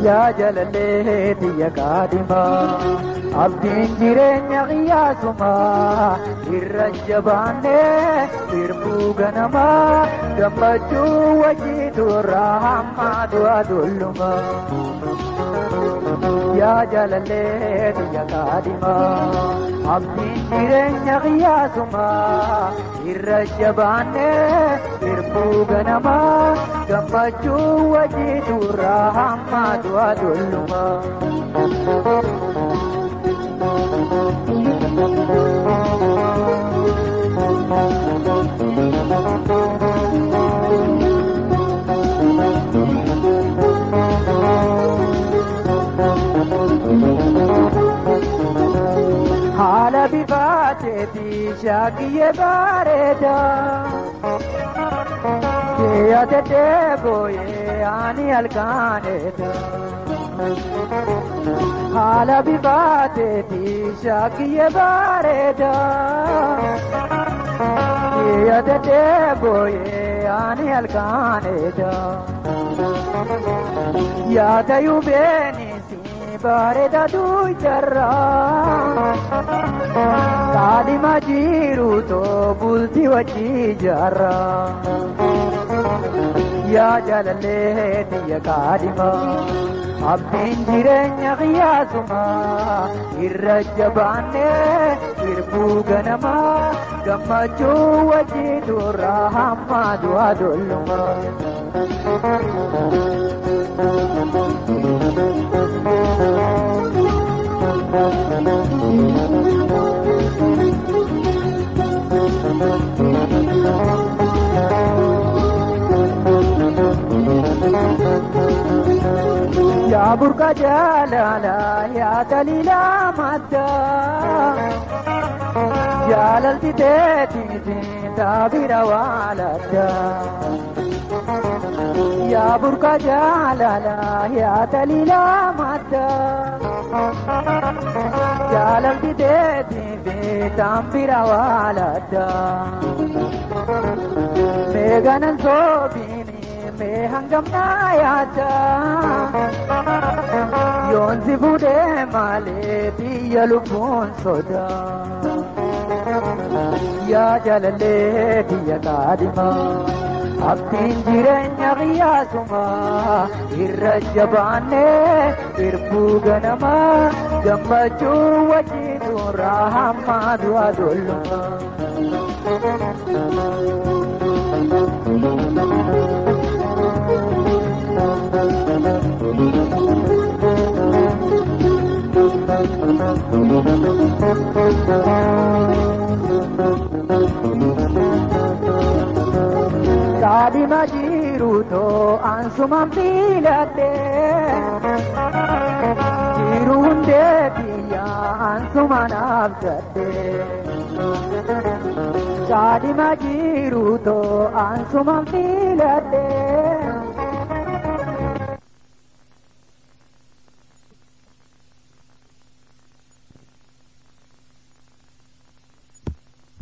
يا جلالي يا قادما abdiin jireenya qiyyaasumaa irra jabaanne sirbuu ganamaa gammachuu wajiitu irraa hamma du'a dullumaa yaa jaalallee biyya kaadhimaa abdiin jireenya qiyyaasumaa irra jabaanne sirbuu ganamaa gammachuu wajiitu irraa hamma du'a dullumaa haala bifaateetii shaakiyye bareeda yaada deebooyee ani halkaaneeta haala bifaateetii shaakiyye bareeda yaada deebooyee ani halkaaneeta yaada yuubeenisi bareeda duujarraa kaadhima jiruutoo bultii wajjii jaarraa yaa jaalallee biyya kaadhimaa abdiin jireenya qiyyaasumaa irra jabaanne sirbuu ganamaa gammachuu wajiitu irraa hamma du'a dullumaa yaa burqa jaalalaa yaa daliilaa maddaa jaalalti teetiitiin taabira waaladdaa yaa burqa jaalalaa yaa daliilaa maddaa jaalalti teetiitiin taabira waaladdaa meeganan soobiini mee hangamnaa yaada yoonsi fuudhee malee biyya lubbuun sodaa yaa jaalallee biyya kaadhimaa abdiin jireenya qiyyaasumaa irra jabaanne sirbuu ganamaa gammachuu wajiitu irraa hamma du'a dullumaa kaadhima jiruutoo ansumaan filadhe jiru hundee biyyaa ansumaan abdadhe kaadhima jiruutoo ansumaan filadhe